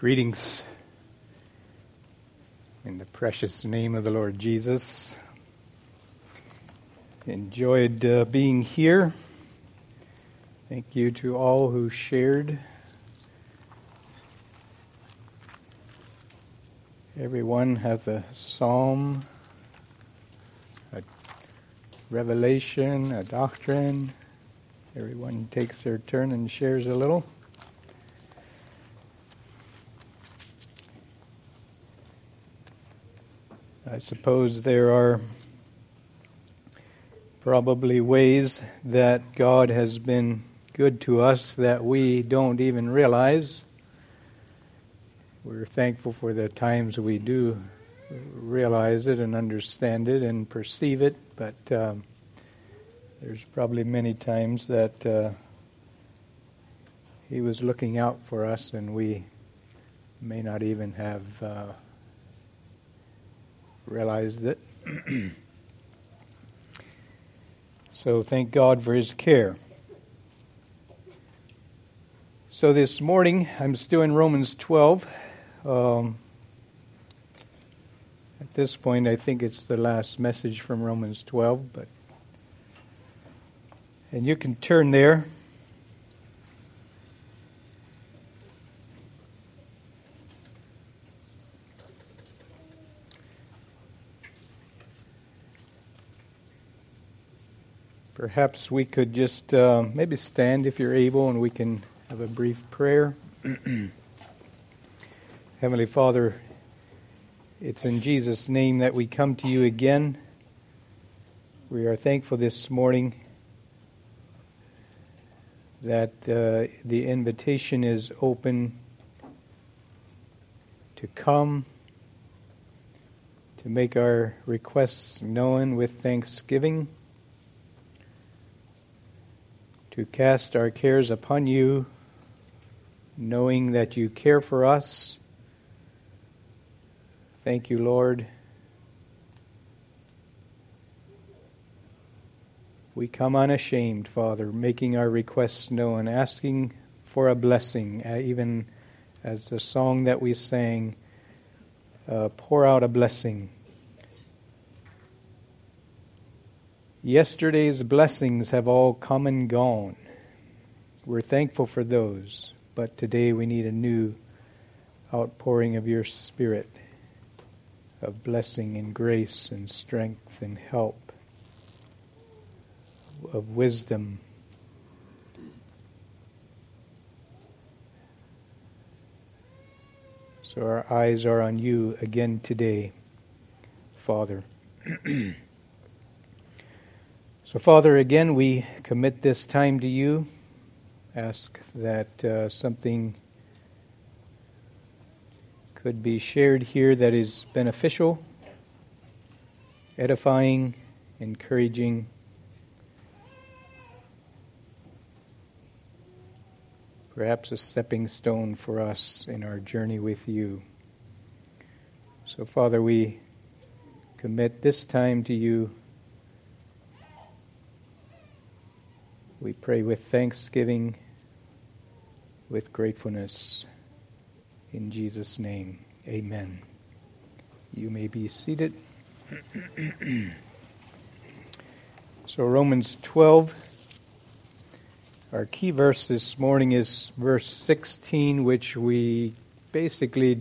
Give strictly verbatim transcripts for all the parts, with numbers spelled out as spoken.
Greetings in the precious name of the Lord Jesus. Enjoyed uh, being here. Thank you to all who shared. Everyone has a psalm, a revelation, a doctrine. Everyone takes their turn and shares a little. I suppose there are probably ways that God has been good to us that we don't even realize. We're thankful for the times we do realize it and understand it and perceive it, but um, there's probably many times that uh, He was looking out for us and we may not even have uh, realized it. So thank God for His care. So this morning I'm still in Romans twelve. Um, at this point I think it's the last message from Romans twelve, but and you can turn there. Perhaps we could just uh, maybe stand if you're able and we can have a brief prayer. Heavenly Father, it's in Jesus' name that we come to you again. We are thankful this morning that uh, the invitation is open to come, to make our requests known with thanksgiving, to cast our cares upon you, knowing that you care for us. Thank you, Lord. We come unashamed, Father, making our requests known, asking for a blessing, uh, even as the song that we sang, uh, pour out a blessing. Yesterday's blessings have all come and gone. We're thankful for those, but today we need a new outpouring of your Spirit, of blessing and grace and strength and help, of wisdom. So our eyes are on you again today, Father. So, Father, again, we commit this time to you. Ask that uh, something could be shared here that is beneficial, edifying, encouraging. Perhaps a stepping stone for us in our journey with you. So, Father, we commit this time to you. We pray with thanksgiving, with gratefulness. In Jesus' name, amen. You may be seated. So Romans twelve, our key verse this morning is verse sixteen, which we basically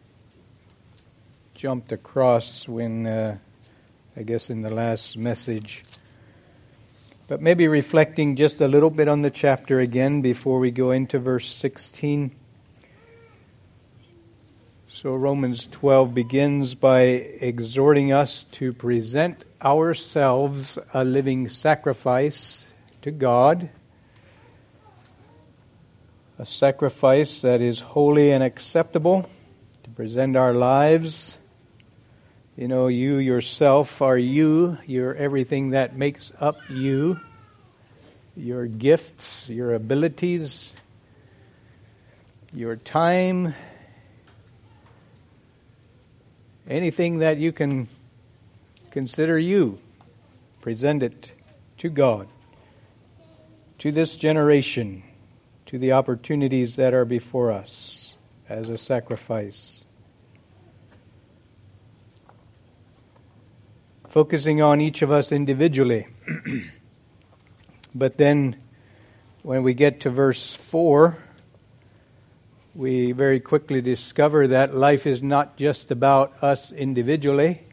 jumped across when, uh, I guess in the last message. But maybe reflecting just a little bit on the chapter again before we go into verse sixteen. So Romans twelve begins by exhorting us to present ourselves a living sacrifice to God, a sacrifice that is holy and acceptable, to present our lives. You know, you yourself are you. You're everything that makes up you. Your gifts, your abilities, your time, anything that you can consider you, present it to God, to this generation, to the opportunities that are before us. as a sacrifice. Focusing on each of us individually. But then when we get to verse four, we very quickly discover that life is not just about us individually.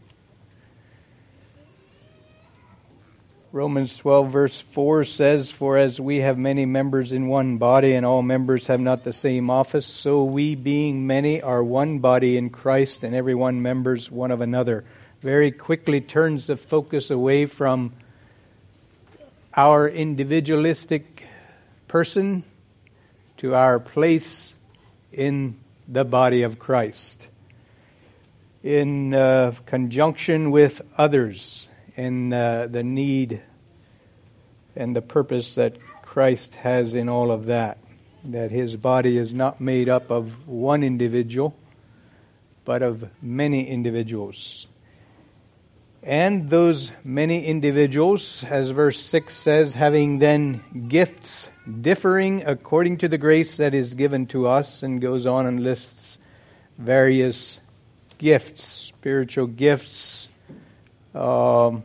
Romans twelve verse four says, "For as we have many members in one body, and all members have not the same office, so we being many are one body in Christ, and every one members one of another." Very quickly turns the focus away from our individualistic person to our place in the body of Christ, in uh, conjunction with others, and uh, the need and the purpose that Christ has in all of that. That His body is not made up of one individual, but of many individuals. And those many individuals, as verse six says, having then gifts differing according to the grace that is given to us, and goes on and lists various gifts, spiritual gifts. Um,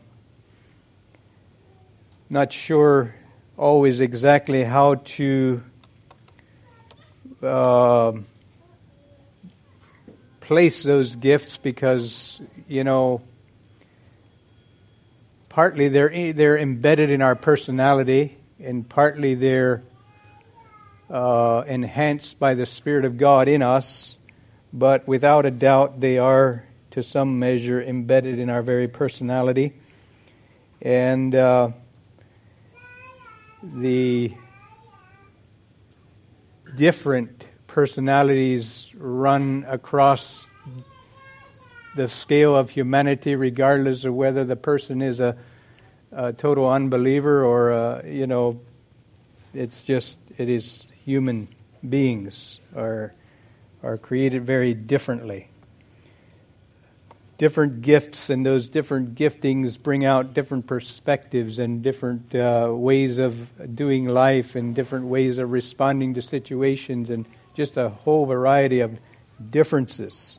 not sure always exactly how to uh, place those gifts, because, you know, partly they're they're embedded in our personality, and partly they're uh, enhanced by the Spirit of God in us. But without a doubt, they are, to some measure, embedded in our very personality. And uh, the different personalities run across the scale of humanity, regardless of whether the person is a, a total unbeliever or, a, you know, it's just, it is human beings are, are created very differently. Different gifts, and those different giftings bring out different perspectives and different uh, ways of doing life, and different ways of responding to situations, and just a whole variety of differences.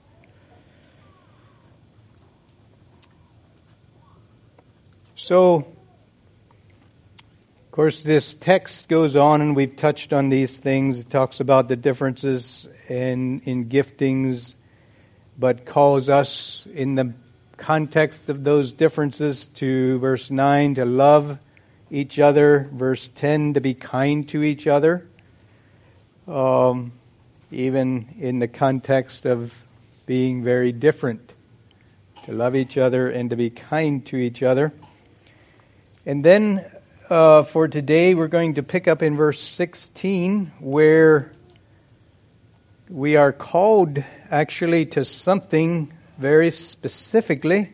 So, of course, this text goes on, and we've touched on these things. It talks about the differences in, in giftings, but calls us, in the context of those differences, to verse nine, to love each other. Verse ten, to be kind to each other. Um, even in the context of being very different. To love each other and to be kind to each other. And then uh, for today, we're going to pick up in verse sixteen, where we are called actually to something very specifically.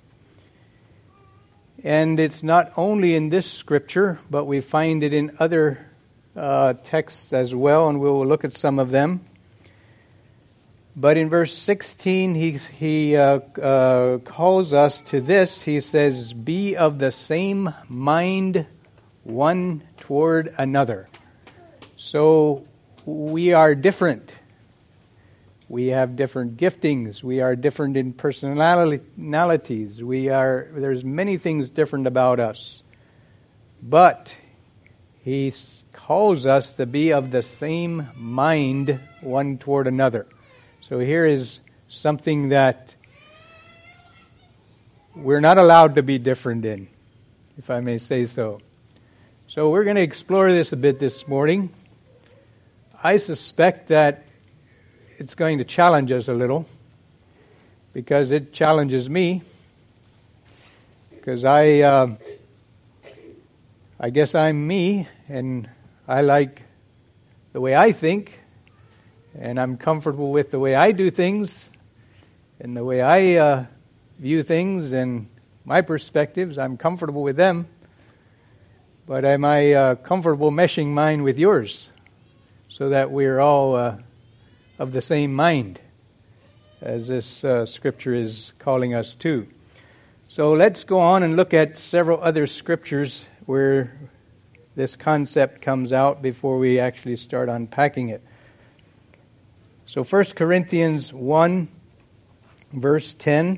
And it's not only in this scripture, but we find it in other uh, texts as well, and we'll look at some of them. But in verse sixteen, he, he uh, uh, calls us to this. He says, "Be of the same mind one toward another." So we are different. We have different giftings. We are different in personalities. We are, there's many things different about us. But he calls us to be of the same mind one toward another. So here is something that we're not allowed to be different in, if I may say so. So we're going to explore this a bit this morning. I suspect that it's going to challenge us a little, because it challenges me. Because I, uh, I guess I'm me, and I like the way I think. And I'm comfortable with the way I do things, and the way I uh, view things, and my perspectives. I'm comfortable with them. But am I uh, comfortable meshing mine with yours, so that we're all uh, of the same mind, as this uh, scripture is calling us to? So let's go on and look at several other scriptures where this concept comes out before we actually start unpacking it. So First Corinthians one, verse ten.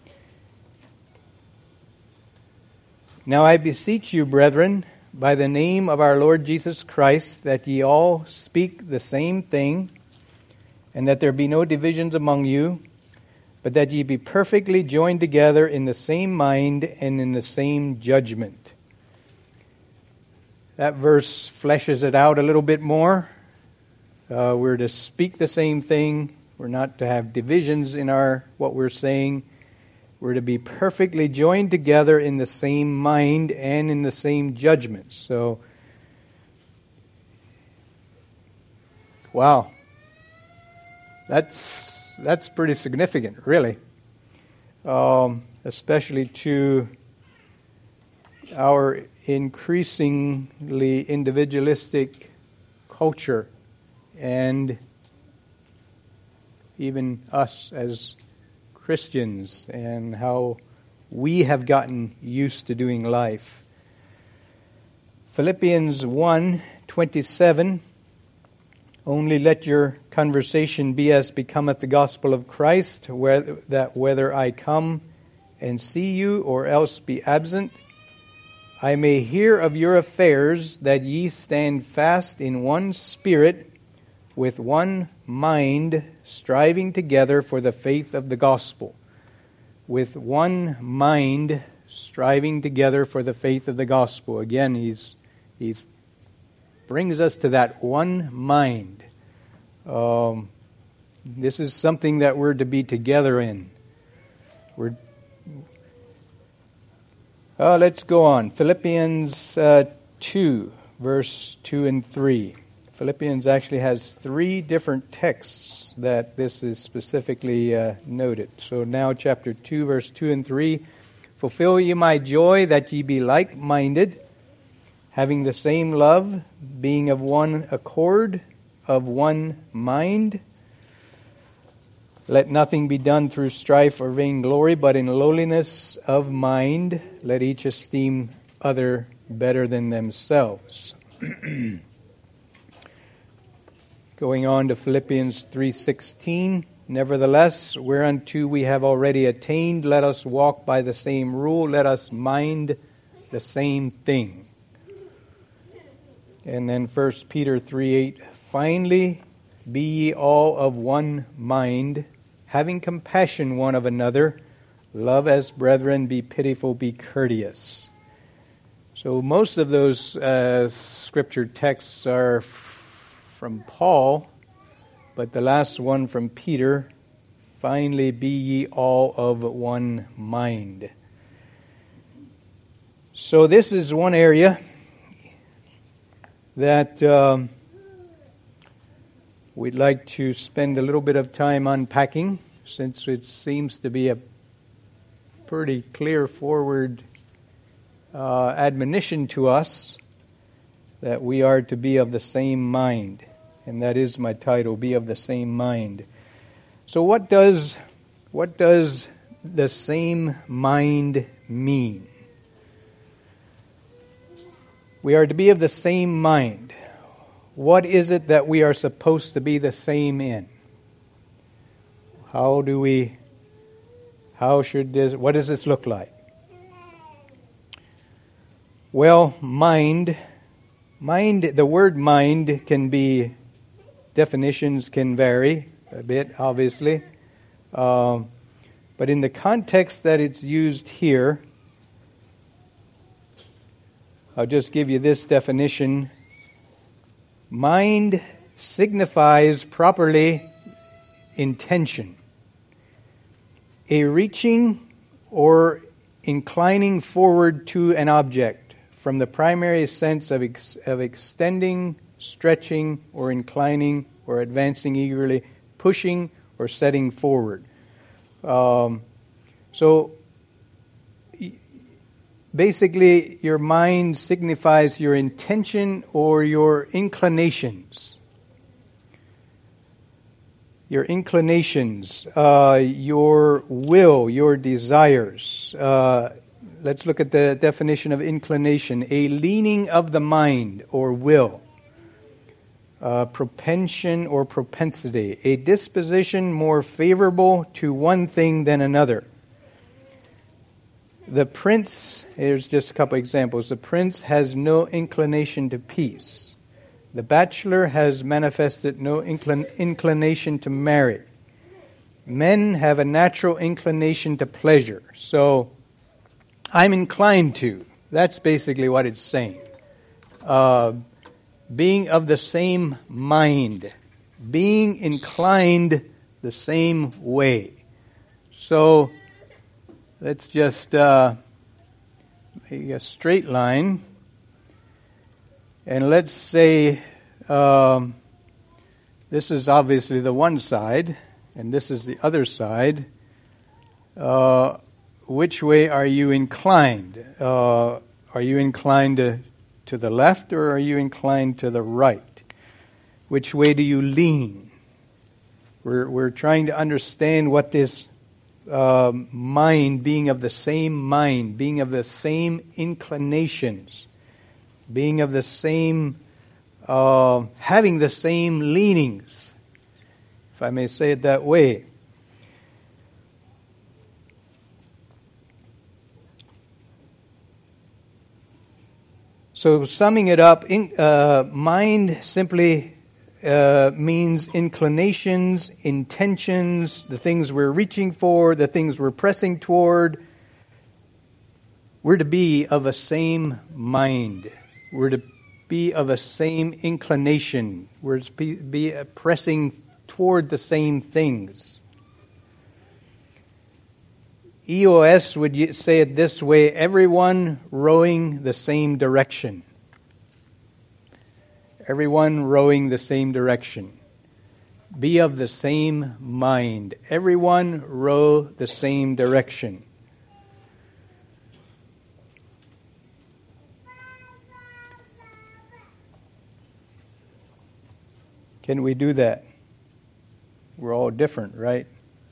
Now I beseech you, brethren, by the name of our Lord Jesus Christ, that ye all speak the same thing, and that there be no divisions among you, but that ye be perfectly joined together in the same mind and in the same judgment. That verse fleshes it out a little bit more. Uh, we're to speak the same thing. We're not to have divisions in our what we're saying. We're to be perfectly joined together in the same mind and in the same judgment. So, wow, that's that's pretty significant, really, um, especially to our increasingly individualistic culture. And even us as Christians and how we have gotten used to doing life. Philippians one twenty-seven, only let your conversation be as becometh the gospel of Christ, whether, that whether I come and see you or else be absent, I may hear of your affairs, that ye stand fast in one spirit, with one mind, striving together for the faith of the gospel. With one mind, striving together for the faith of the gospel. Again, he's he's brings us to that one mind. Um, this is something that we're to be together in. We're. Uh, let's go on. Philippians uh, two, verse two and three. Philippians actually has three different texts that this is specifically uh, noted. So now chapter two, verse two and three. Fulfill ye my joy, that ye be like-minded, having the same love, being of one accord, of one mind. Let nothing be done through strife or vainglory, but in lowliness of mind, let each esteem other better than themselves. Going on to Philippians three sixteen, nevertheless, whereunto we have already attained, let us walk by the same rule, let us mind the same thing. And then First Peter three eight, finally, be ye all of one mind, having compassion one of another, love as brethren, be pitiful, be courteous. So most of those uh, scripture texts are from Paul, but the last one from Peter, finally be ye all of one mind. So this is one area that um, we'd like to spend a little bit of time unpacking, since it seems to be a pretty clear forward uh, admonition to us that we are to be of the same mind. And that is my title, Be of the Same Mind. So what does what does the same mind mean? We are to be of the same mind. What is it that we are supposed to be the same in? How do we, how should this, what does this look like? Well, mind, mind, the word mind can be, definitions can vary a bit, obviously. Um, but in the context that it's used here, I'll just give you this definition. Mind signifies properly intention, a reaching or inclining forward to an object from the primary sense of ex- of extending, stretching, or inclining, or advancing eagerly, pushing, or setting forward. Um, so, basically, your mind signifies your intention or your inclinations. Your inclinations, uh, your will, your desires. Uh, let's look at the definition of inclination. A leaning of the mind or will. uh, propension or propensity, a disposition more favorable to one thing than another. The prince, here's just a couple examples. The prince has no inclination to peace. The bachelor has manifested no inclin- inclination to marry. Men have a natural inclination to pleasure. So, I'm inclined to. That's basically what it's saying. Uh, being of the same mind. Being inclined the same way. So, let's just uh, make a straight line. And let's say um, this is obviously the one side, and this is the other side. Uh, which way are you inclined? Uh, are you inclined to, to the left, or are you inclined to the right? Which way do you lean? We're we're trying to understand what this uh, mind, being of the same mind, being of the same inclinations, being of the same, uh, having the same leanings, if I may say it that way. So summing it up, in, uh, mind simply uh, means inclinations, intentions, the things we're reaching for, the things we're pressing toward. We're to be of a same mind. We're to be of a same inclination. We're to be, be pressing toward the same things. E O S would say it this way: everyone rowing the same direction. Everyone rowing the same direction. Be of the same mind. Everyone row the same direction. Can we do that? We're all different, right?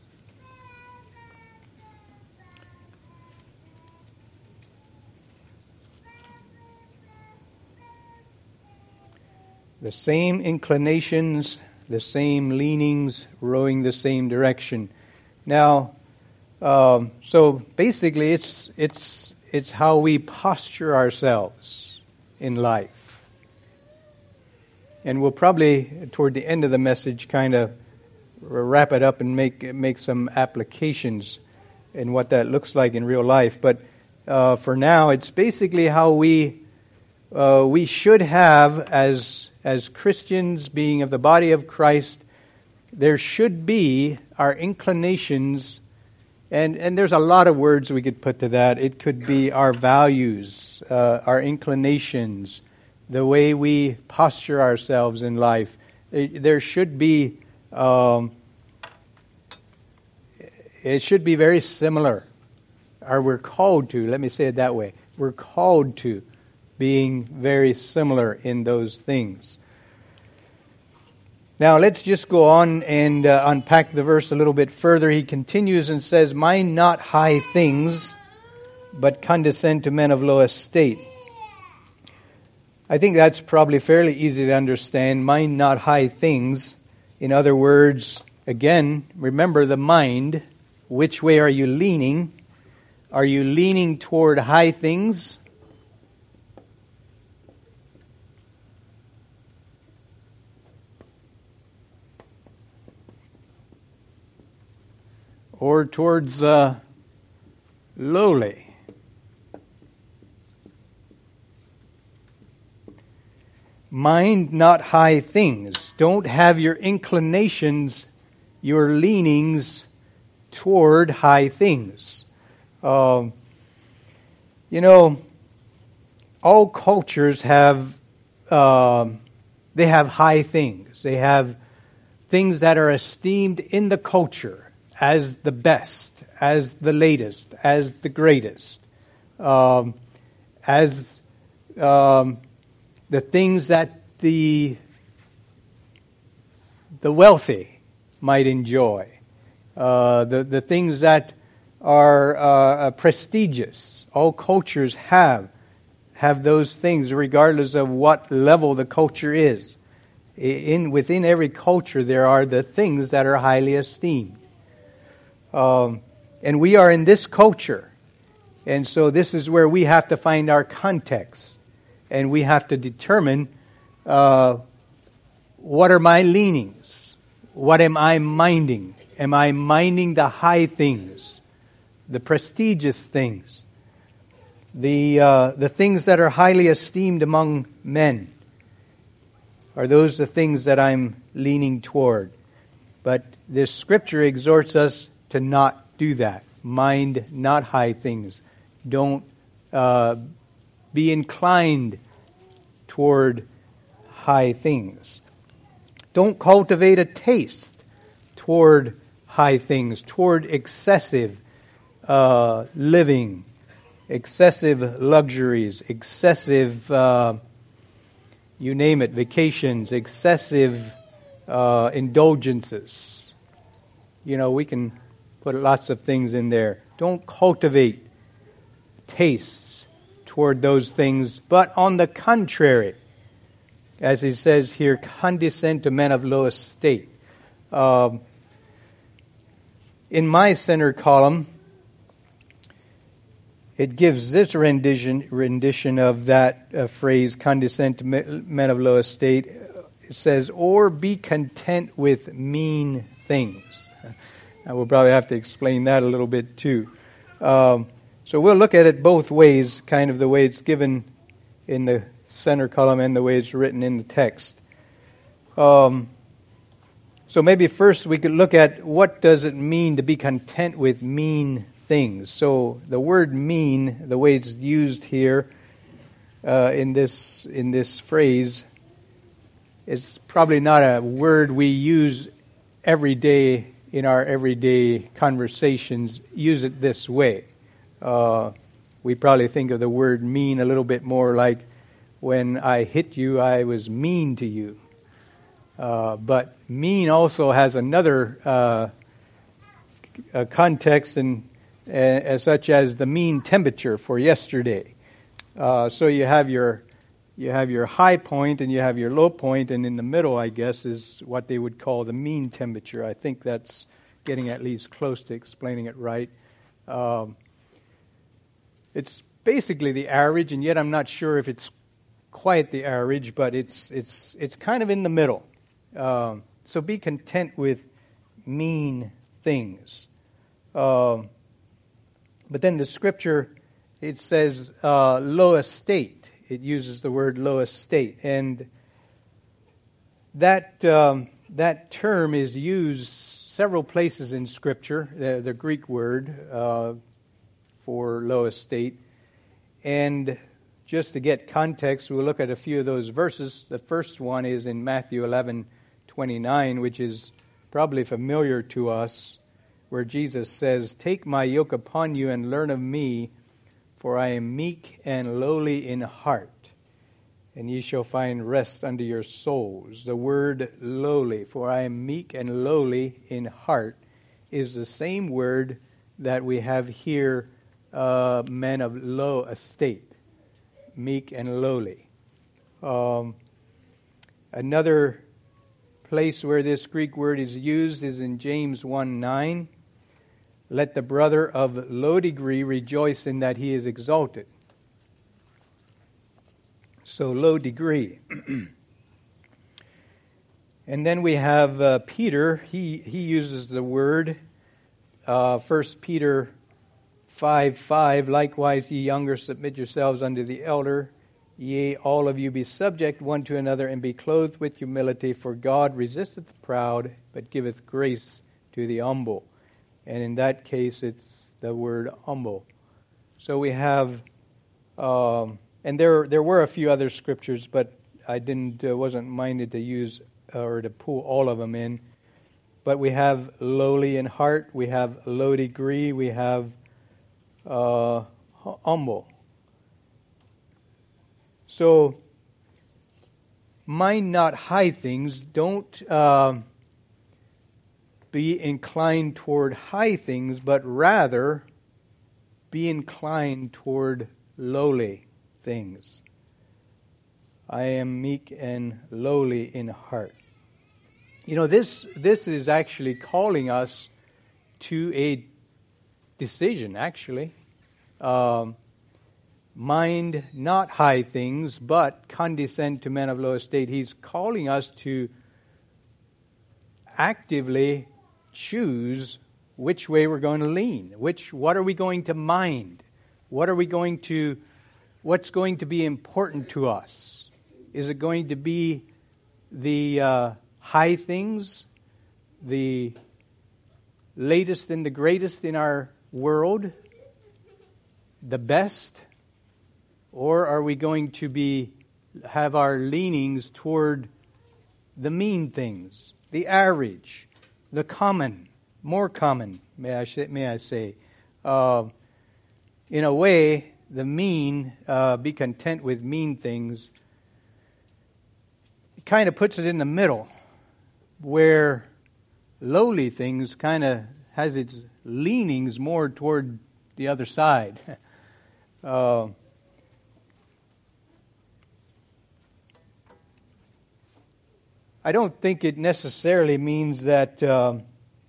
The same inclinations, the same leanings, rowing the same direction. Now, um, so basically, it's it's it's how we posture ourselves in life. And we'll probably, toward the end of the message, kind of wrap it up and make make some applications in what that looks like in real life. But uh, for now, it's basically how we uh, we should have as as Christians, being of the body of Christ. There should be our inclinations, and and there's a lot of words we could put to that. It could be our values, uh, our inclinations, the way we posture ourselves in life. There should be, um, it should be very similar, or we're called to, let me say it that way, we're called to being very similar in those things. Now let's just go on and uh, unpack the verse a little bit further. He continues and says, "Mind not high things, but condescend to men of low estate." I think that's probably fairly easy to understand. Mind not high things. In other words, again, remember the mind. Which way are you leaning? Are you leaning toward high things? Or towards uh, lowly? Mind not high things. Don't have your inclinations, your leanings toward high things. Um, you know, all cultures have um, they have high things. They have things that are esteemed in the culture as the best, as the latest, as the greatest, um, as um, the things that the the wealthy might enjoy, uh, the the things that are uh, prestigious. All cultures have have those things, regardless of what level the culture is. In within every culture, there are the things that are highly esteemed. Um, and we are in this culture. And so this is where we have to find our context. And we have to determine uh, what are my leanings? What am I minding? Am I minding the high things, the prestigious things, the uh, the things that are highly esteemed among men? Are those the things that I'm leaning toward? But this scripture exhorts us to not do that. Mind not high things. Don't uh, be inclined toward high things. Don't cultivate a taste toward high things, toward excessive uh, living, excessive luxuries, excessive, uh, you name it, vacations, excessive uh, indulgences. You know, we can put lots of things in there. Don't cultivate tastes toward those things, but on the contrary, as he says here, condescend to men of low estate. Um, in my center column, it gives this rendition rendition of that uh, phrase, condescend to men of low estate. It says, or be content with mean things. I will probably have to explain that a little bit too. Um, so we'll look at it both ways, kind of the way it's given in the center column and the way it's written in the text. Um, so maybe first we could look at what does it mean to be content with mean things. So the word mean, the way it's used here uh, in this in this phrase, is probably not a word we use every day in our everyday conversations. Use it this way. Uh, we probably think of the word mean a little bit more like, when I hit you, I was mean to you. Uh, but mean also has another uh, a context, and uh, as such as the mean temperature for yesterday. Uh, so you have your you have your high point and you have your low point, and in the middle, I guess, is what they would call the mean temperature. I think that's getting at least close to explaining it right. Um, it's basically the average, and yet I'm not sure if it's quite the average, but it's it's it's kind of in the middle. Um, so be content with mean things. Um, but then the scripture, it says uh, low estate. It uses the word low estate, and that um, that term is used several places in scripture. The, the Greek word uh, for low estate, and just to get context, we'll look at a few of those verses. The first one is in Matthew eleven twenty-nine, which is probably familiar to us, where Jesus says, "Take my yoke upon you and learn of me, for I am meek and lowly in heart, and ye shall find rest unto your souls." The word lowly, for I am meek and lowly in heart, is the same word that we have here, uh, men of low estate. Meek and lowly. Um, another place where this Greek word is used is in James one nine. Let the brother of low degree rejoice in that he is exalted. So low degree. And then we have uh, Peter. He he uses the word, uh, First Peter five five, likewise, ye younger, submit yourselves unto the elder. Yea, all of you be subject one to another, and be clothed with humility, for God resisteth the proud, but giveth grace to the humble. And in that case, it's the word humble. So we have, um, and there there were a few other scriptures, but I didn't uh, wasn't minded to use uh, or to pull all of them in. But we have lowly in heart, we have low degree, we have Uh, humble. So, mind not high things. Don't uh, be inclined toward high things, but rather be inclined toward lowly things. I am meek and lowly in heart. You know, this this is actually calling us to a decision, actually. Um, mind not high things, but condescend to men of low estate. He's calling us to actively choose which way we're going to lean. Which, what are we going to mind? What are we going to, what's going to be important to us? Is it going to be the uh, high things, the latest and the greatest in our world, the best? Or are we going to be have our leanings toward the mean things, the average, the common, more common, may I, may I say? Uh, in a way, the mean, uh, be content with mean things, it kind of puts it in the middle, where lowly things kind of has its leanings more toward the other side. uh, I don't think it necessarily means that, um,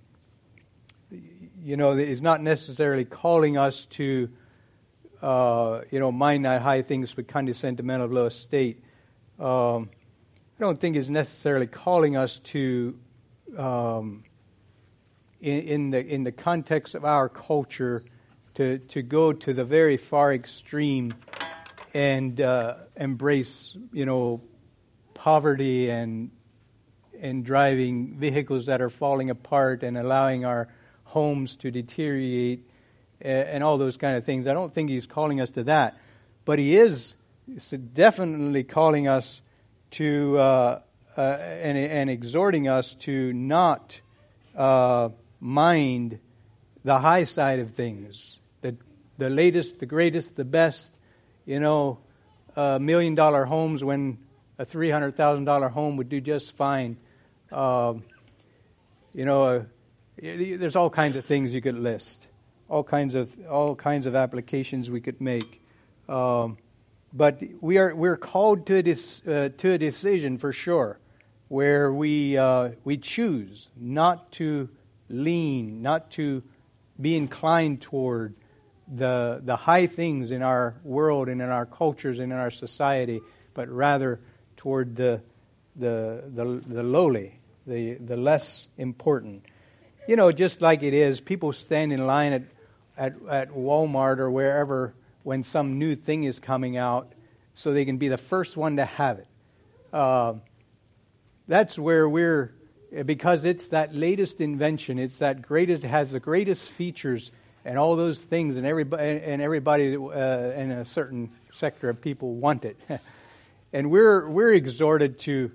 you know, it's not necessarily calling us to, uh, you know, mind not high things but condescend to men of low estate. Um, I don't think it's necessarily calling us to, um, in, in the in the context of our culture, to to go to the very far extreme and uh, embrace, you know, poverty and and driving vehicles that are falling apart and allowing our homes to deteriorate and all those kind of things. I don't think he's calling us to that. But he is definitely calling us to, uh, uh, and, and exhorting us to not uh, mind the high side of things. The, the latest, the greatest, the best, you know, uh, million dollar homes when a three hundred thousand dollars home would do just fine. Um, you know, uh, there's all kinds of things you could list, all kinds of all kinds of applications we could make. Um, but we are we're called to this uh, to a decision for sure, where we uh, we choose not to lean, not to be inclined toward the the high things in our world and in our cultures and in our society, but rather toward the the the, the lowly. The, the less important. You know, just like it is, people stand in line at, at, at Walmart or wherever when some new thing is coming out so they can be the first one to have it. Uh, that's where we're, because it's that latest invention, it's that greatest, has the greatest features and all those things, and everybody, and everybody uh, in a certain sector of people want it. And we're we're exhorted to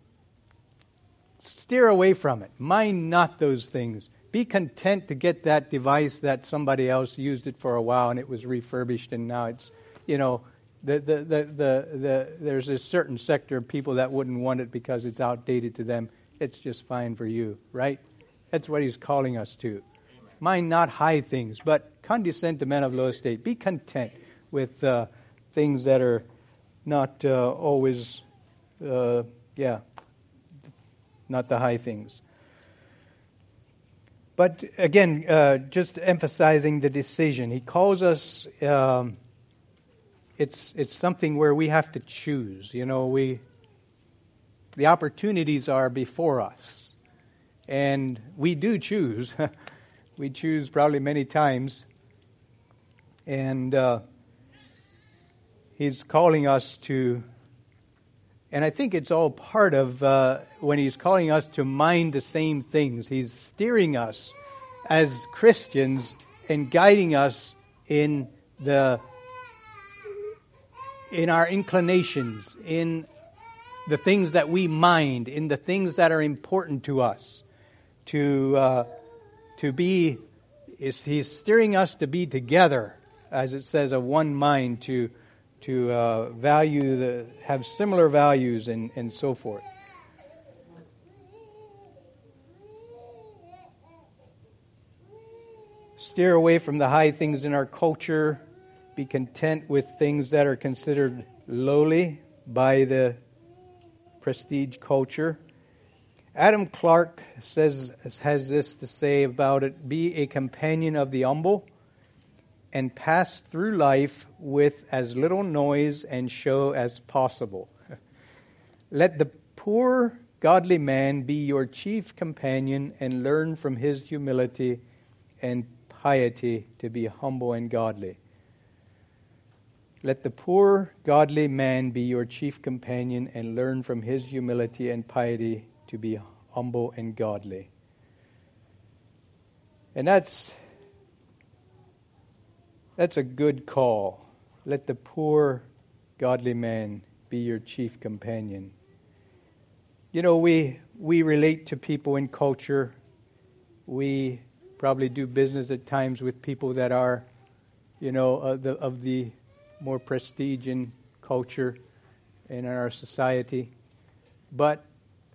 steer away from it. Mind not those things. Be content to get that device that somebody else used it for a while and it was refurbished and now it's, you know, the the the the, the there's a certain sector of people that wouldn't want it because it's outdated to them. It's just fine for you, right? That's what he's calling us to. Amen. Mind not high things, but condescend to men of low estate. Be content with uh, things that are not uh, always, uh, yeah, not the high things. But again, uh, just emphasizing the decision. He calls us, um, it's it's something where we have to choose. You know, we the opportunities are before us. And we do choose. We choose probably many times. And uh, he's calling us to, and I think it's all part of uh, when he's calling us to mind the same things. He's steering us as Christians and guiding us in the in our inclinations, in the things that we mind, in the things that are important to us. To uh, to be, is he's steering us to be together, as it says, of one mind, to to uh, value the have similar values and, and so forth. Steer away from the high things in our culture. Be content with things that are considered lowly. by the prestige culture. Adam Clarke says has this to say about it: be a companion of the humble and pass through life with as little noise and show as possible. Let the poor godly man be your chief companion and learn from his humility and piety to be humble and godly. Let the poor godly man be your chief companion and learn from his humility and piety to be humble and godly. And that's that's a good call. Let the poor godly man be your chief companion. You know, we we relate to people in culture. We probably do business at times with people that are, you know, of the, of the more prestige in culture and in our society. But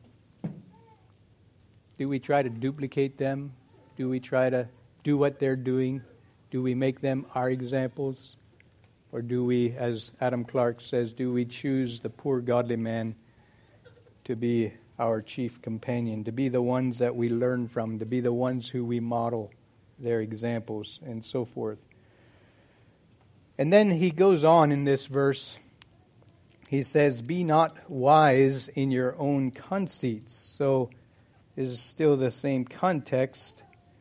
do we try to duplicate them? Do we try to do what they're doing? Do we make them our examples? Or do we, as Adam Clarke says, do we choose the poor godly man to be our chief companion, to be the ones that we learn from, to be the ones who we model their examples, and so forth? And then he goes on in this verse. He says, be not wise in your own conceits. So is still the same context.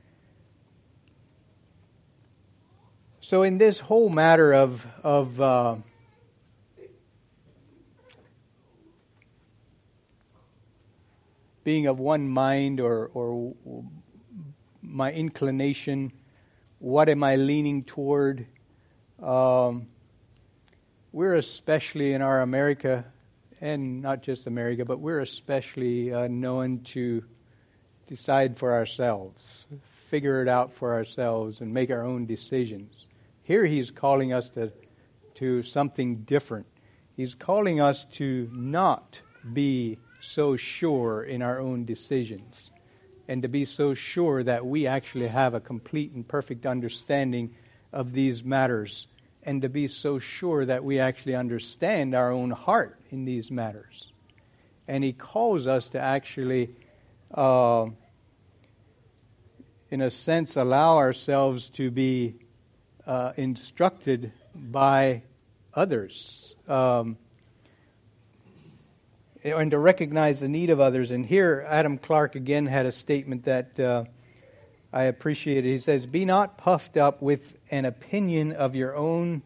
So in this whole matter of of uh, being of one mind, or or my inclination, what am I leaning toward? Um, we're especially in our America, and not just America, but we're especially uh, known to decide for ourselves, figure it out for ourselves, and make our own decisions. Here he's calling us to, to something different. He's calling us to not be so sure in our own decisions, and to be so sure that we actually have a complete and perfect understanding of these matters, and to be so sure that we actually understand our own heart in these matters. And he calls us to actually, uh, in a sense, allow ourselves to be uh, instructed by others, um, and to recognize the need of others. And here Adam Clarke again had a statement that uh, I appreciated. He says, be not puffed up with an opinion of your own.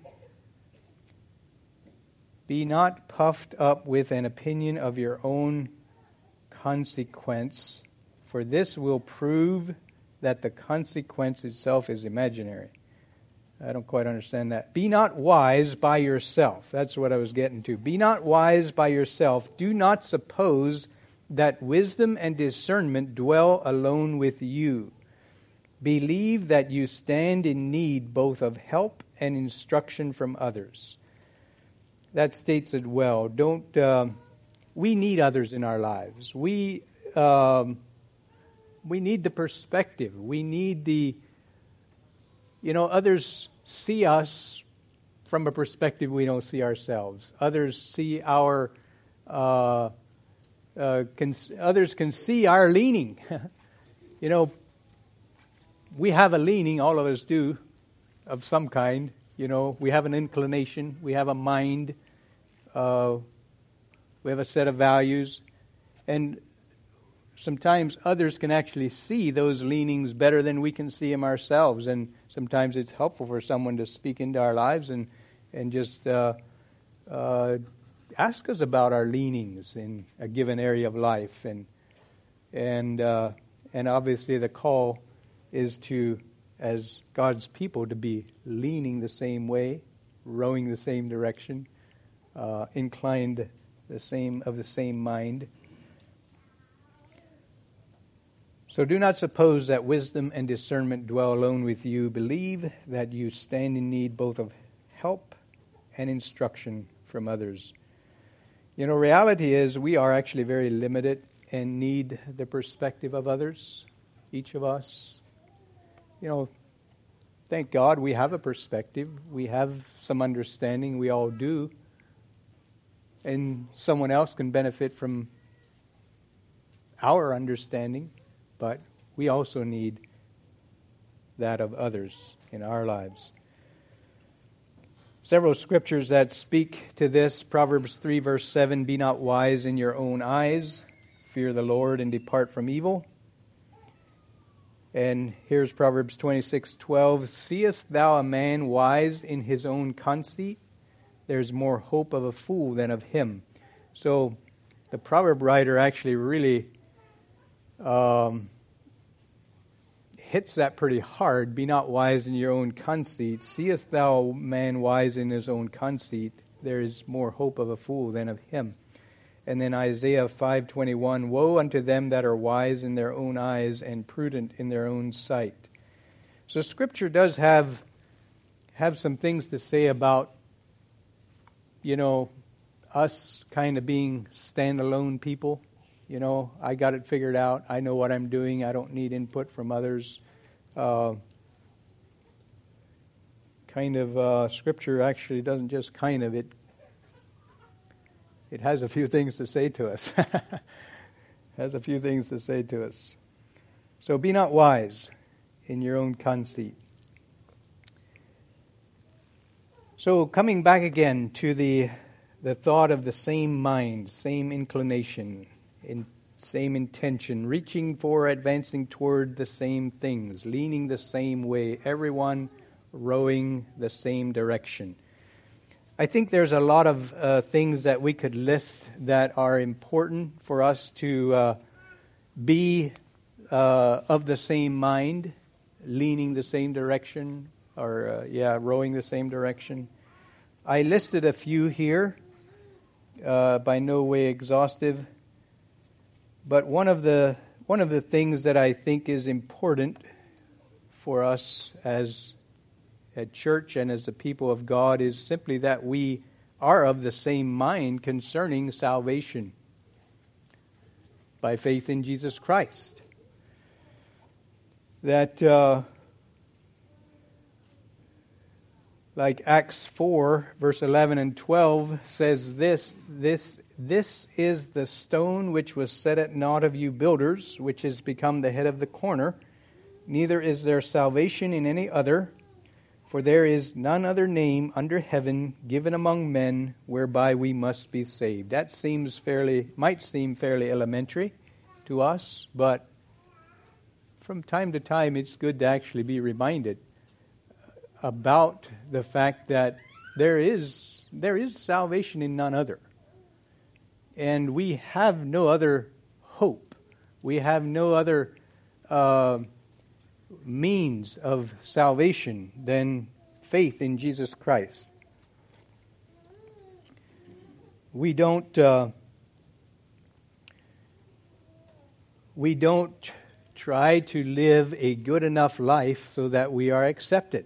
Be not puffed up with an opinion of your own consequence, for this will prove that the consequence itself is imaginary. I don't quite understand that. Be not wise by yourself. That's what I was getting to. Be not wise by yourself. Do not suppose that wisdom and discernment dwell alone with you. Believe that you stand in need both of help and instruction from others. That states it well. Don't. Um, we need others in our lives. We um, we need the perspective. We need the. You know, others see us from a perspective we don't see ourselves. Others see our. Uh, uh, can, others can see our leaning. You know. We have a leaning, all of us do, of some kind. You know, we have an inclination, we have a mind, uh, we have a set of values. And sometimes others can actually see those leanings better than we can see them ourselves. And sometimes it's helpful for someone to speak into our lives and, and just uh, uh, ask us about our leanings in a given area of life. And, and, uh, and obviously the call is to, as God's people, to be leaning the same way, rowing the same direction, uh, inclined the same of the same mind. So do not suppose that wisdom and discernment dwell alone with you. Believe that you stand in need both of help and instruction from others. You know, reality is we are actually very limited and need the perspective of others, each of us. You know, thank God we have a perspective. We have some understanding. We all do. and someone else can benefit from our understanding, but we also need that of others in our lives. Several scriptures that speak to this. Proverbs three verse seven, be not wise in your own eyes, fear the Lord and depart from evil. And here's Proverbs twenty-six twelve, seest thou a man wise in his own conceit? There's more hope of a fool than of him. So the proverb writer actually really um, hits that pretty hard. Be not wise in your own conceit. Seest thou a man wise in his own conceit? There is more hope of a fool than of him. And then Isaiah five twenty-one, woe unto them that are wise in their own eyes and prudent in their own sight. So Scripture does have have some things to say about, you know, us kind of being standalone people. You know, I got it figured out. I know what I'm doing. I don't need input from others. Uh, kind of uh, Scripture actually doesn't just kind of, it It has a few things to say to us. has a few things to say to us. So be not wise in your own conceit. So coming back again to the the thought of the same mind, same inclination, in, same intention, reaching for, advancing toward the same things, leaning the same way, everyone rowing the same direction. I think there's a lot of uh, things that we could list that are important for us to uh, be uh, of the same mind, leaning the same direction, or, uh, yeah, rowing the same direction. I listed a few here, uh, by no way exhaustive, but one of the one of the things that I think is important for us as at church and as the people of God is simply that we are of the same mind concerning salvation by faith in Jesus Christ. That, uh, like Acts four, verse eleven and twelve says this, this, this is the stone which was set at naught of you builders, which has become the head of the corner. Neither is there salvation in any other, for there is none other name under heaven given among men whereby we must be saved. That seems fairly, might seem fairly elementary to us, but from time to time it's good to actually be reminded about the fact that there is there is salvation in none other. And we have no other hope. We have no other uh, means of salvation than faith in Jesus Christ. We don't uh, we don't try to live a good enough life so that we are accepted.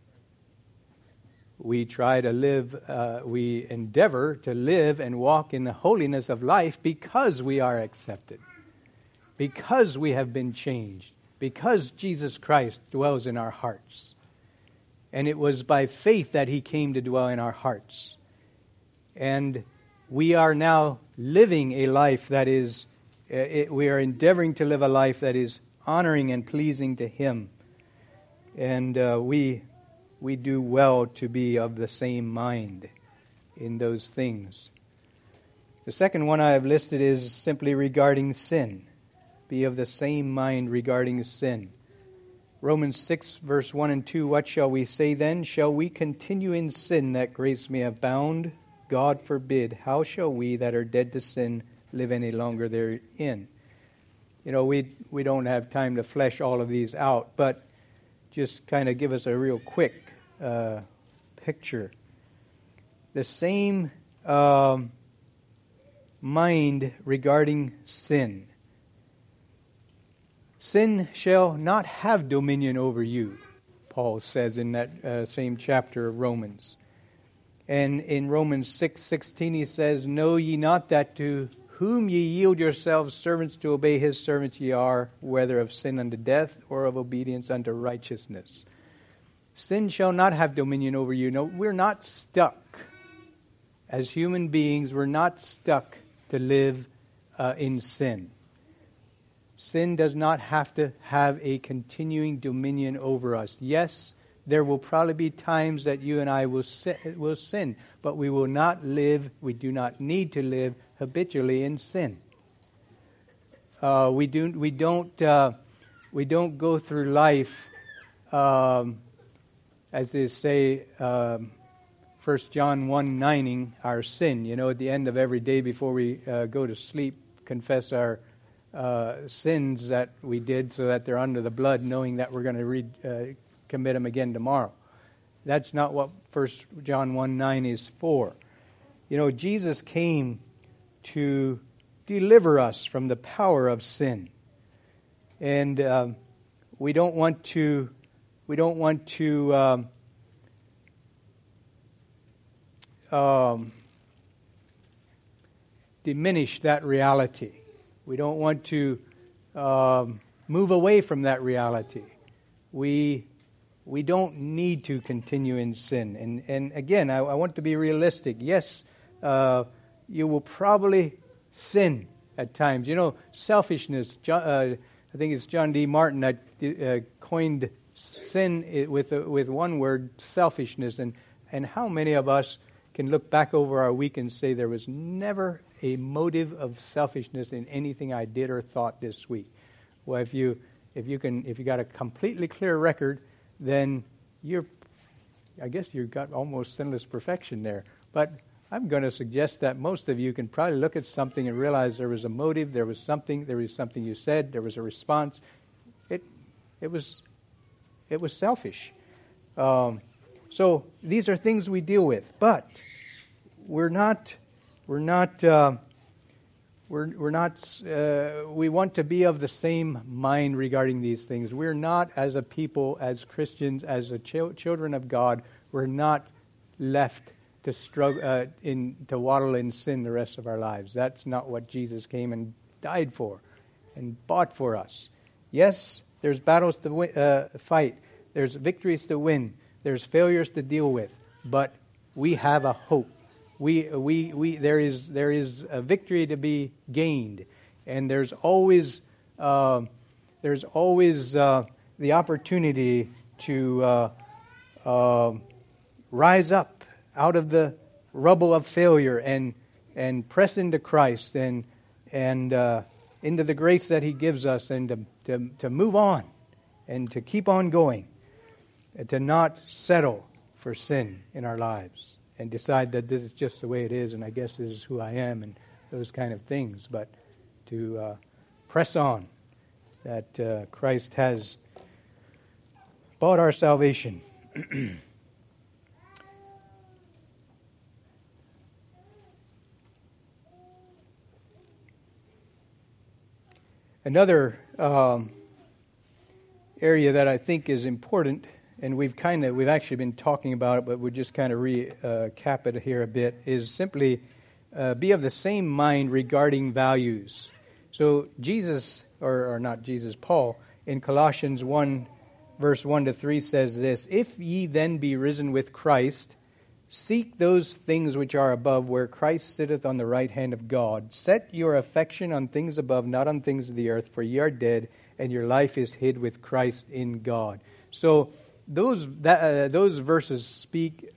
We try to live, uh, we endeavor to live and walk in the holiness of life because we are accepted, because we have been changed, because Jesus Christ dwells in our hearts. And it was by faith that He came to dwell in our hearts. And we are now living a life that is, uh, it, we are endeavoring to live a life that is honoring and pleasing to Him. And uh, we we do well to be of the same mind in those things. The second one I have listed is simply regarding sin. Be of the same mind regarding sin. Romans six, verse one and two, what shall we say then? Shall we continue in sin that grace may abound? God forbid. How shall we that are dead to sin live any longer therein? You know, we we don't have time to flesh all of these out, but just kind of give us a real quick uh, picture. The same um, mind regarding sin. Sin shall not have dominion over you, Paul says in that uh, same chapter of Romans. And in Romans six sixteen he says, know ye not that to whom ye yield yourselves servants to obey his servants ye are, whether of sin unto death or of obedience unto righteousness. Sin shall not have dominion over you. No, we're not stuck as human beings, we're not stuck to live uh, in sin. Sin does not have to have a continuing dominion over us. Yes, there will probably be times that you and I will sin, will sin, but we will not live, we do not need to live habitually in sin. Uh, we do we don't uh, we don't go through life um, as they say, um, First John one nining our sin. You know, at the end of every day before we uh, go to sleep, confess our uh, sins that we did, so that they're under the blood, knowing that we're going to read. Uh, commit them again tomorrow. That's not what First John one nine is for. You know, Jesus came to deliver us from the power of sin. And um, we don't want to we don't want to um, um, diminish that reality. We don't want to um, move away from that reality. We We don't need to continue in sin. And and again, I, I want to be realistic. Yes, uh, you will probably sin at times. You know, selfishness. John, uh, I think it's John D. Martin that uh, coined sin with uh, with one word, selfishness. And, and how many of us can look back over our week and say there was never a motive of selfishness in anything I did or thought this week? Well, if you if you can if you got a completely clear record, then you're, I guess you've got almost sinless perfection there. But I'm going to suggest that most of you can probably look at something and realize there was a motive, there was something, there was something you said, there was a response. It, it was, it was selfish. Um, so these are things we deal with, but we're not, we're not. Uh, We're we're not. Uh, we want to be of the same mind regarding these things. We're not, as a people, as Christians, as a ch- children of God, we're not left to struggle uh, in to waddle in sin the rest of our lives. That's not what Jesus came and died for, and bought for us. Yes, there's battles to win, uh, fight. There's victories to win. There's failures to deal with. But we have a hope. We we we there is there is a victory to be gained, and there's always uh, there's always uh, the opportunity to uh, uh, rise up out of the rubble of failure and and press into Christ and and uh, into the grace that He gives us, and to, to to move on and to keep on going, and to not settle for sin in our lives and decide that this is just the way it is, and I guess this is who I am, and those kind of things. But to uh, press on, that uh, Christ has bought our salvation. Another um, area that I think is important, and we've kind of we've actually been talking about it, but we'll just kind of recap it here a bit, is simply uh, be of the same mind regarding values. So Jesus, or, or not Jesus, Paul, in Colossians one, verse one to three says this: "If ye then be risen with Christ, seek those things which are above, where Christ sitteth on the right hand of God. Set your affection on things above, not on things of the earth, for ye are dead, and your life is hid with Christ in God." So those that, uh, those verses speak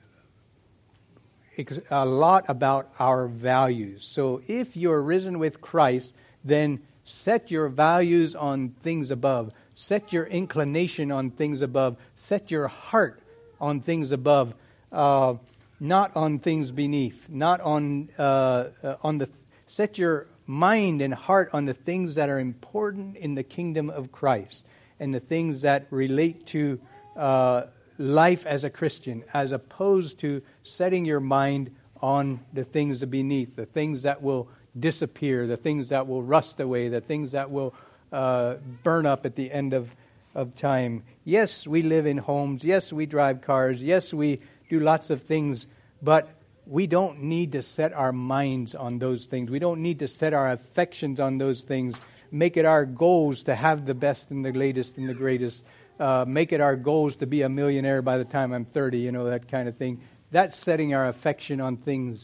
a lot about our values. So if you're risen with Christ, then set your values on things above. Set your inclination on things above. Set your heart on things above, uh, not on things beneath. Not on uh, uh, on the. Set your mind and heart on the things that are important in the kingdom of Christ, and the things that relate to uh, life as a Christian, as opposed to setting your mind on the things beneath, the things that will disappear, the things that will rust away, the things that will uh, burn up at the end of, of time. Yes, we live in homes. Yes, we drive cars. Yes, we do lots of things, but we don't need to set our minds on those things. We don't need to set our affections on those things. Make it our goals to have the best and the latest and the greatest. Uh, make it our goals to be a millionaire by the time I'm thirty, you know, that kind of thing. That's setting our affection on things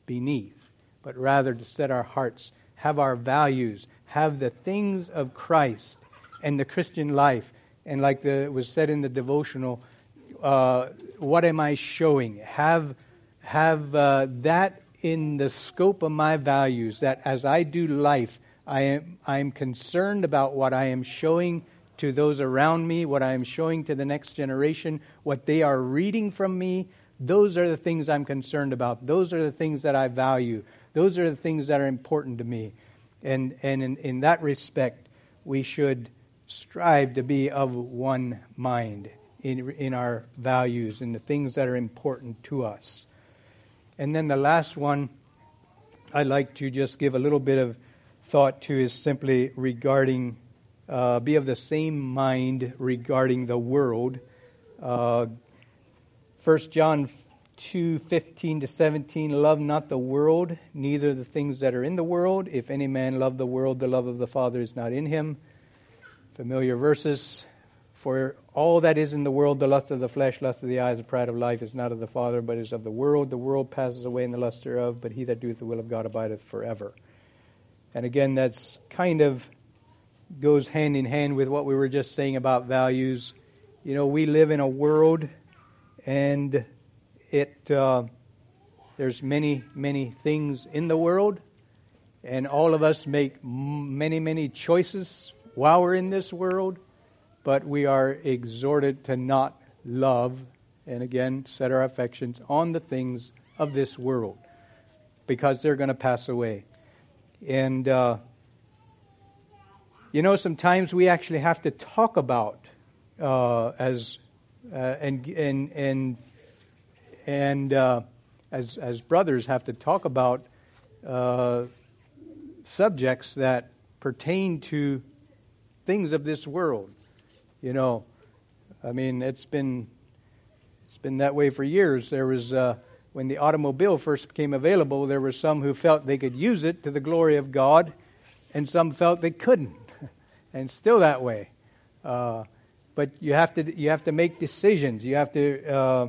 beneath, but rather to set our hearts, have our values, have the things of Christ and the Christian life. And like the, was said in the devotional, uh, what am I showing? Have, have uh, that in the scope of my values, that as I do life, I am I am concerned about what I am showing to those around me, what I am showing to the next generation, what they are reading from me. Those are the things I'm concerned about. Those are the things that I value. Those are the things that are important to me. And and in, in that respect, we should strive to be of one mind in in our values and the things that are important to us. And then the last one I'd like to just give a little bit of thought to is simply regarding, uh, be of the same mind regarding the world. Uh, First John two, fifteen to seventeen, love not the world, neither the things that are in the world. If any man love the world, the love of the Father is not in him. Familiar verses. For all that is in the world, the lust of the flesh, lust of the eyes, the pride of life, is not of the Father, but is of the world. The world passes away and the lust thereof, but he that doeth the will of God abideth forever. And again, that's kind of goes hand in hand with what we were just saying about values. You know, we live in a world, and it uh, there's many, many things in the world, and all of us make many, many choices while we're in this world. But we are exhorted to not love, and again, set our affections on the things of this world, because they're going to pass away. And, uh, you know, sometimes we actually have to talk about, uh, as, uh, and, and, and, and uh, as, as brothers have to talk about uh, subjects that pertain to things of this world. You know, I mean, it's been it's been that way for years. There was, uh, when the automobile first became available, there were some who felt they could use it to the glory of God, and some felt they couldn't, and it's still that way. Uh, but you have to you have to make decisions. You have to uh,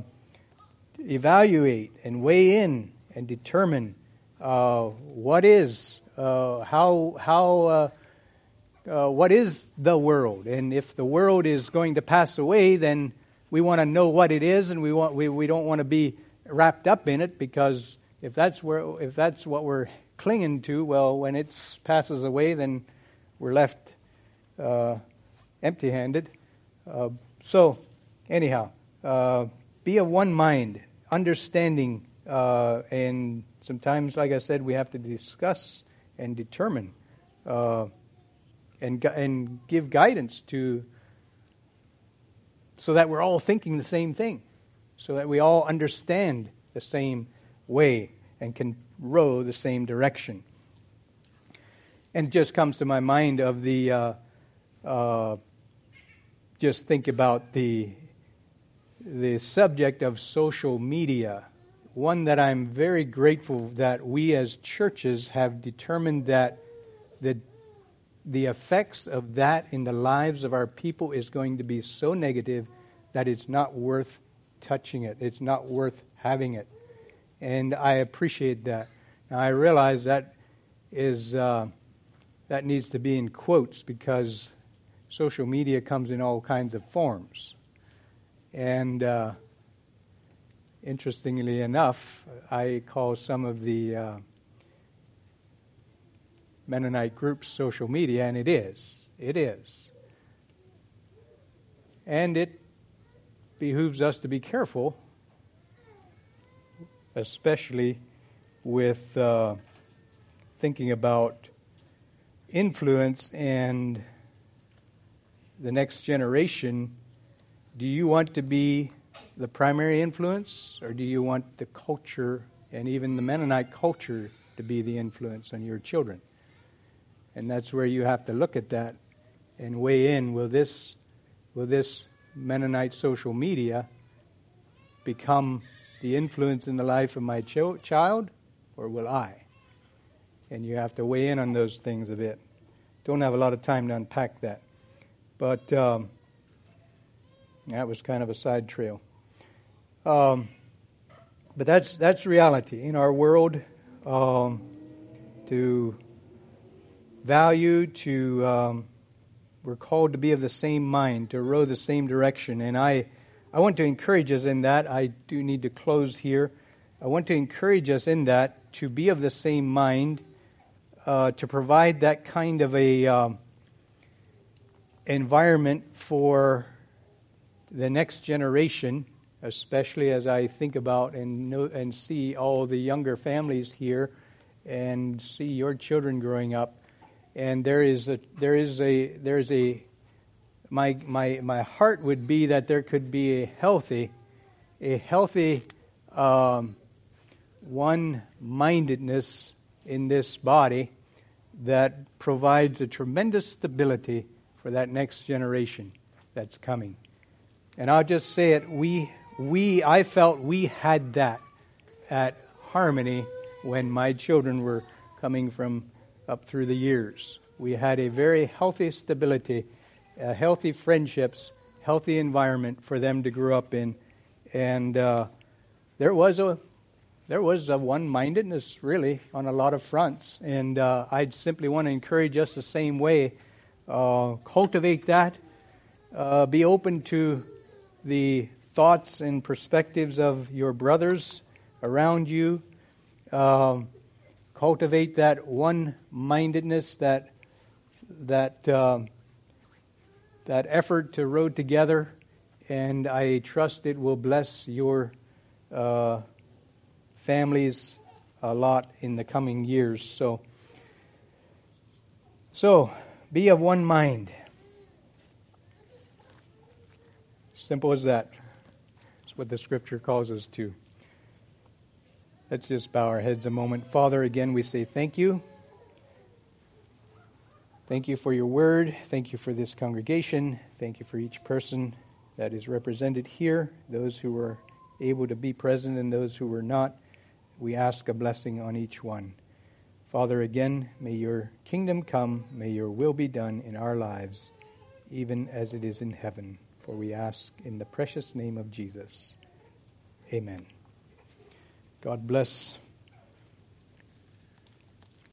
evaluate and weigh in and determine uh, what is uh, how how. Uh, Uh, what is the world? And if the world is going to pass away, then we want to know what it is, and we want we, we don't want to be wrapped up in it, because if that's where if that's what we're clinging to, well, when it passes away, then we're left uh, empty-handed. Uh, so, anyhow, uh, be of one mind, understanding, uh, and sometimes, like I said, we have to discuss and determine. Uh, And, and give guidance to, so that we're all thinking the same thing, so that we all understand the same way and can row the same direction. And it just comes to my mind of the, uh, uh, just think about the, the subject of social media, one that I'm very grateful that we as churches have determined that the The effects of that in the lives of our people is going to be so negative that it's not worth touching it. It's not worth having it. And I appreciate that. Now, I realize that is uh, that needs to be in quotes, because social media comes in all kinds of forms. And uh, interestingly enough, I call some of the Uh, Mennonite groups social media, and it is. It is. And it behooves us to be careful, especially with uh, thinking about influence and the next generation. Do you want to be the primary influence, or do you want the culture and even the Mennonite culture to be the influence on your children? And that's where you have to look at that and weigh in. Will this, will this Mennonite social media become the influence in the life of my ch- child, or will I? And you have to weigh in on those things a bit. Don't have a lot of time to unpack that. But um, that was kind of a side trail. Um, but that's that's reality. In our world, um, to value, to um, we're called to be of the same mind, to row the same direction. And I, I want to encourage us in that. I do need to close here. I want to encourage us in that to be of the same mind, uh, to provide that kind of a um, environment for the next generation, especially as I think about and know and see all the younger families here, and see your children growing up. And there is a there is a there is a my my my heart would be that there could be a healthy a healthy um, one-mindedness in this body that provides a tremendous stability for that next generation that's coming. And I'll just say it, we we I felt we had that at Harmony when my children were coming from up through the years. We had a very healthy stability, uh, healthy friendships, healthy environment for them to grow up in, and uh, there was a there was a one-mindedness really on a lot of fronts. And uh, I simply want to encourage us the same way. Uh, cultivate that. Uh, be open to the thoughts and perspectives of your brothers around you. Um, cultivate that one-mindedness, that that um, that effort to row together, and I trust it will bless your uh, families a lot in the coming years. So, so be of one mind. Simple as that. That's what the Scripture calls us to. Let's just bow our heads a moment. Father, again, we say thank you. Thank you for your word. Thank you for this congregation. Thank you for each person that is represented here, those who were able to be present and those who were not. We ask a blessing on each one. Father, again, may your kingdom come. May your will be done in our lives, even as it is in heaven. For we ask in the precious name of Jesus. Amen. God bless